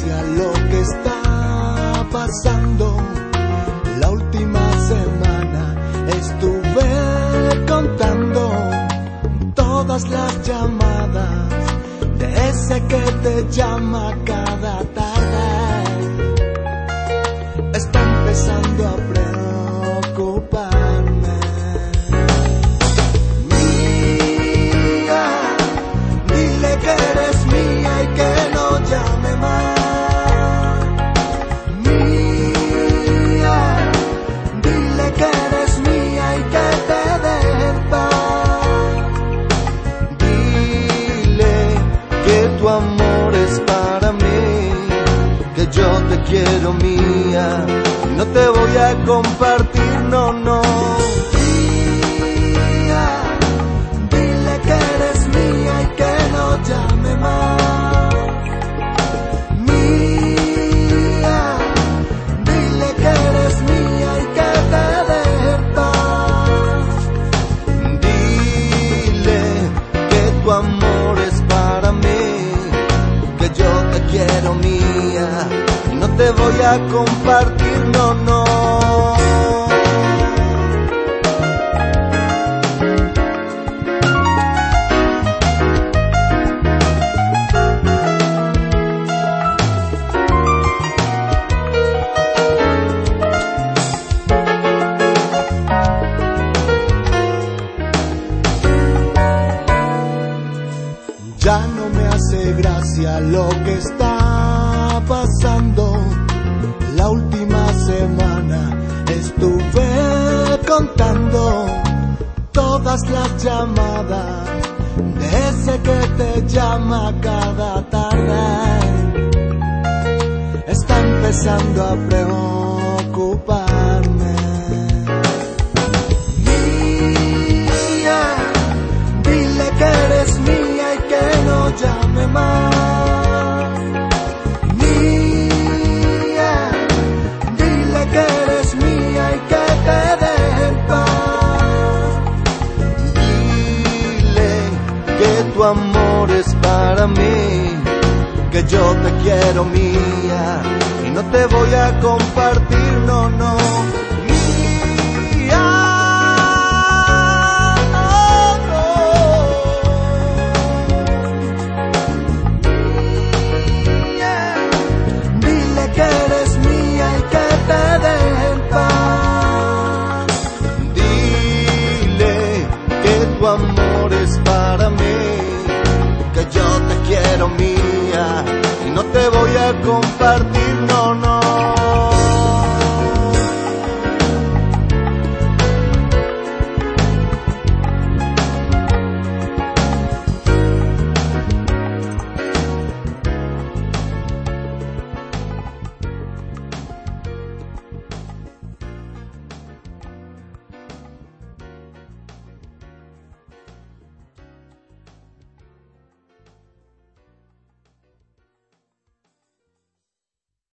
gracia lo que está pasando. La última semana estuve contando todas las llamadas de ese que te llama cada tarde. Está empezando a preocuparme. Mía, dile que eres mía y que no llame más. Mía, dile que eres mía y que te deje en paz. Dile que tu amor es para mí, que yo te quiero mía, no te voy a compartir, no, no. Mía, dile que eres mía y que no llame más. Mía, dile que eres mía y que te deje en paz. Dile que tu amor es para mí, que yo te quiero mía, no te voy a compartir, no, no. Ya no me hace gracia lo que está pasando. La última semana estuve contando todas las llamadas de ese que te llama cada tarde. Está empezando a preocuparme. Mía, dile que eres mía y que no llame más. Tu amor es para mí, que yo te quiero mía y no te voy a compartir, no, no. Mía, oh, no. Mía, dile que eres mía y que te deje en paz. Dile que tu amor es para mí, que yo te quiero mía y no te voy a compartir.